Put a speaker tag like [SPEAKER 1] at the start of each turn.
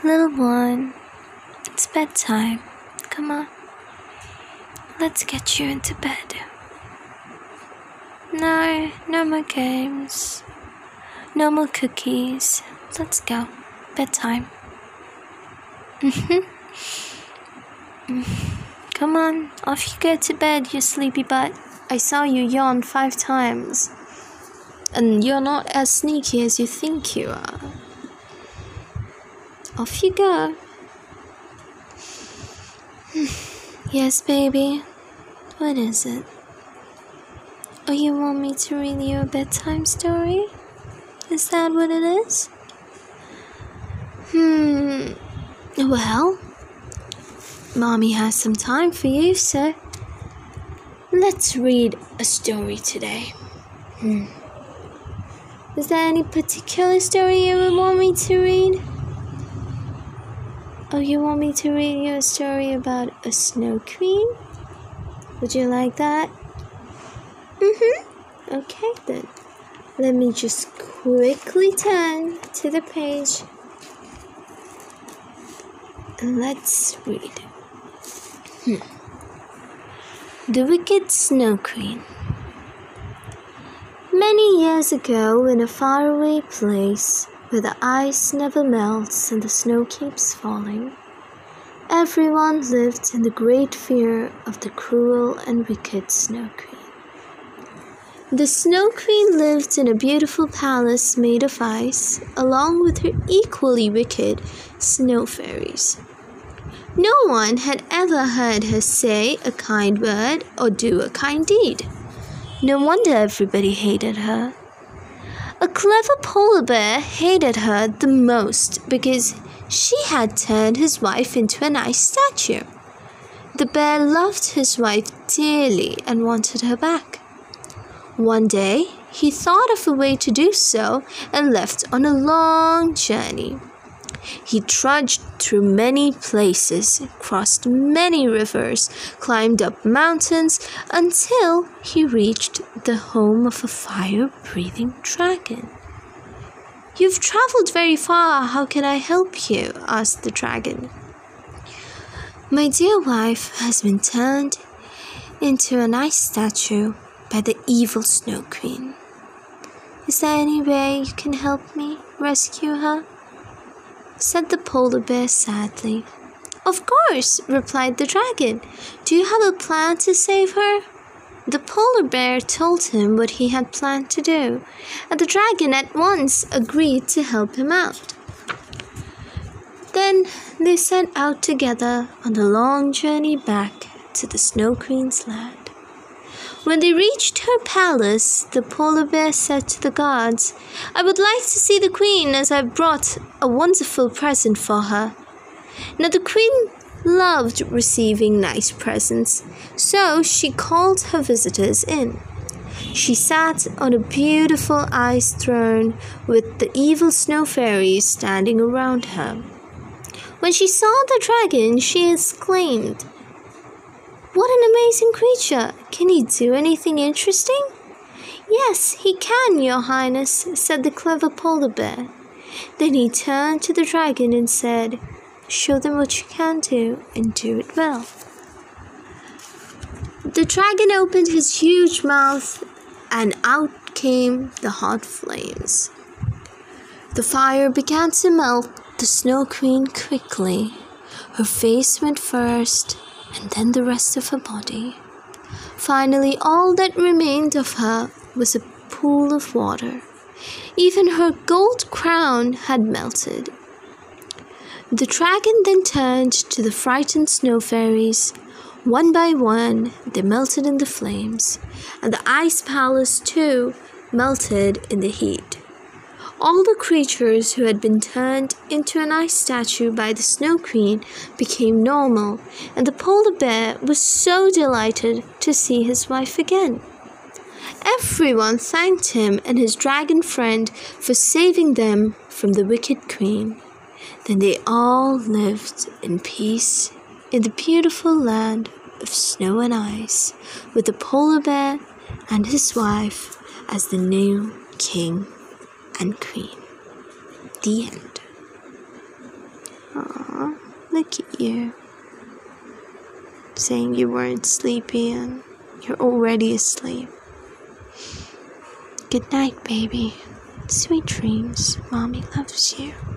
[SPEAKER 1] Little one, it's bedtime. Come on. Let's get you into bed. No more games. No more cookies. Let's go. Bedtime. Come on, off you go to bed, you sleepy butt. I saw you yawn 5 times. And you're not as sneaky as you think you are. Off you go. Yes, baby. What is it? Oh, you want me to read you a bedtime story? Is that what it is? Well, Mommy has some time for you, so let's read a story today. Is there any particular story you would want me to read? Oh, you want me to read you a story about a snow queen? Would you like that? Okay then. Let me just quickly turn to the page. And let's read. The Wicked Snow Queen. Many years ago, in a faraway place where the ice never melts and the snow keeps falling, everyone lived in the great fear of the cruel and wicked Snow Queen. The Snow Queen lived in a beautiful palace made of ice, along with her equally wicked snow fairies. No one had ever heard her say a kind word or do a kind deed. No wonder everybody hated her. A clever polar bear hated her the most because she had turned his wife into an ice statue. The bear loved his wife dearly and wanted her back. One day, he thought of a way to do so and left on a long journey. He trudged through many places, crossed many rivers, climbed up mountains until he reached the home of a fire-breathing dragon. "You've traveled very far. How can I help you?" asked the dragon. "My dear wife has been turned into an ice statue by the evil Snow Queen. Is there any way you can help me rescue her?" said the polar bear sadly. "Of course," replied the dragon. "Do you have a plan to save her?" The polar bear told him what he had planned to do, and the dragon at once agreed to help him out. Then they set out together on the long journey back to the Snow Queen's land. When they reached her palace, the polar bear said to the guards, "I would like to see the queen, as I brought a wonderful present for her." Now the queen loved receiving nice presents, so she called her visitors in. She sat on a beautiful ice throne with the evil snow fairies standing around her. When she saw the dragon, she exclaimed, "What an amazing creature! Can he do anything interesting?" "Yes, he can, Your Highness," said the clever polar bear. Then he turned to the dragon and said, "Show them what you can do and do it well." The dragon opened his huge mouth and out came the hot flames. The fire began to melt the Snow Queen quickly. Her face went first, and then the rest of her body. Finally, all that remained of her was a pool of water. Even her gold crown had melted. The dragon then turned to the frightened snow fairies. One by one, they melted in the flames, and the ice palace too melted in the heat. All the creatures who had been turned into an ice statue by the Snow Queen became normal, and the polar bear was so delighted to see his wife again. Everyone thanked him and his dragon friend for saving them from the wicked queen. Then they all lived in peace in the beautiful land of snow and ice, with the polar bear and his wife as the new king and queen. The end. look at you, saying you weren't sleepy and you're already asleep. Good night, baby. Sweet dreams. Mommy loves you.